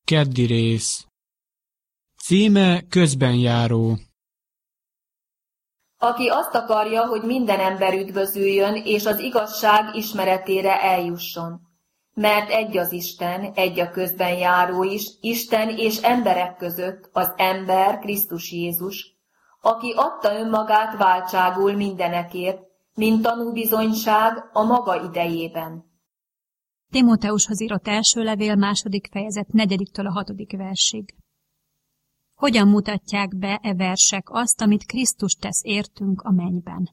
Keddi rész. Címe közbenjáró. Aki azt akarja, hogy minden ember üdvözüljön, és az igazság ismeretére eljusson. Mert egy az Isten, egy a közbenjáró is, Isten és emberek között, az ember Krisztus Jézus, aki adta önmagát váltságul mindenekért, mint tanúbizonyság a maga idejében. Timóteushoz írott első levél, 2. fejezet, 4-től a 6. versig. Hogyan mutatják be e versek azt, amit Krisztus tesz értünk a mennyben?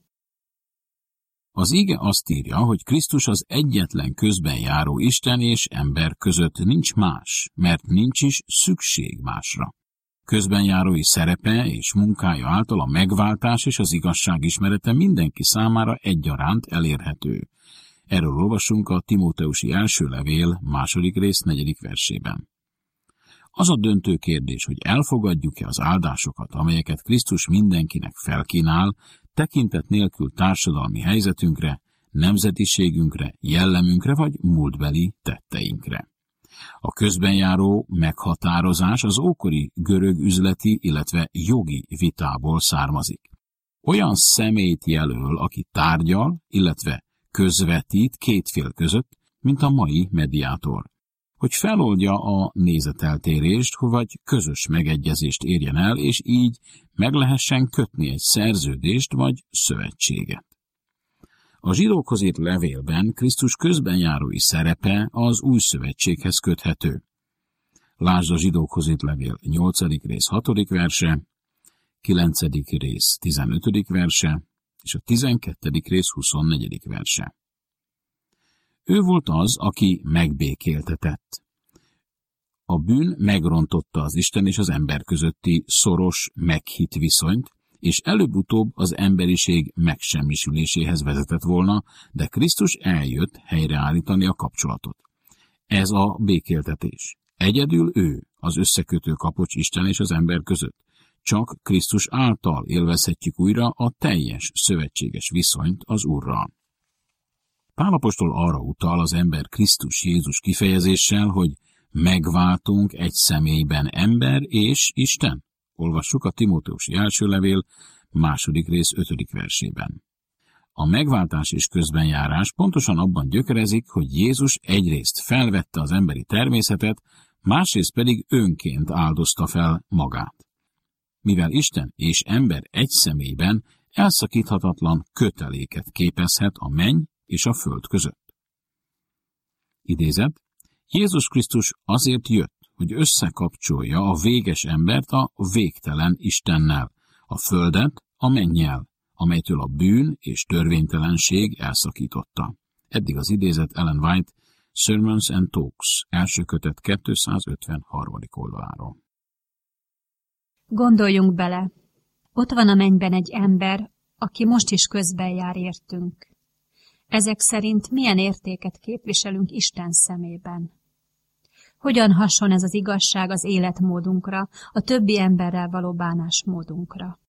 Az ige azt írja, hogy Krisztus az egyetlen közben járó Isten és ember között, nincs más, mert nincs is szükség másra. Közbenjárói szerepe és munkája által a megváltás és az igazság ismerete mindenki számára egyaránt elérhető. Erről olvasunk a Timóteusi első levél 2. rész 4. versében. Az a döntő kérdés, hogy elfogadjuk-e az áldásokat, amelyeket Krisztus mindenkinek felkínál, tekintet nélkül társadalmi helyzetünkre, nemzetiségünkre, jellemünkre vagy múltbeli tetteinkre. A közbenjáró meghatározás az ókori görög üzleti, illetve jogi vitából származik. Olyan személyt jelöl, aki tárgyal, illetve közvetít két fél között, mint a mai mediátor, hogy feloldja a nézeteltérést, vagy közös megegyezést érjen el, és így meg lehessen kötni egy szerződést vagy szövetséget. A zsidókhoz írt levélben Krisztus közbenjárói szerepe az új szövetséghez köthető. Lásd a zsidókhoz írt levél 8. rész 6. verse, 9. rész 15. verse, és a 12. rész 24. verse. Ő volt az, aki megbékéltetett. A bűn megrontotta az Isten és az ember közötti szoros, meghitt viszonyt, és előbb-utóbb az emberiség megsemmisüléséhez vezetett volna, de Krisztus eljött helyreállítani a kapcsolatot. Ez a békéltetés. Egyedül ő az összekötő kapocs Isten és az ember között. Csak Krisztus által élvezhetjük újra a teljes szövetséges viszonyt az Úrral. Pál apostol arra utal az ember Krisztus Jézus kifejezéssel, hogy megváltunk egy személyben ember és Isten. Olvassuk a Timóteusi első levél 2. rész 5. versében. A megváltás és közbenjárás pontosan abban gyökerezik, hogy Jézus egyrészt felvette az emberi természetet, másrészt pedig önként áldozta fel magát. Mivel Isten és ember egy személyben elszakíthatatlan köteléket képezhet a menny és a föld között. Idézet: Jézus Krisztus azért jött, hogy összekapcsolja a véges embert a végtelen Istennel, a földet a mennyel, amelytől a bűn és törvénytelenség elszakította. Eddig az idézet Ellen White, Sermons and Talks, első kötet 253. oldaláról. Gondoljunk bele, ott van a mennyben egy ember, aki most is közben jár értünk. Ezek szerint milyen értéket képviselünk Isten szemében? Hogyan hason ez az igazság az életmódunkra, a többi emberrel való bánásmódunkra?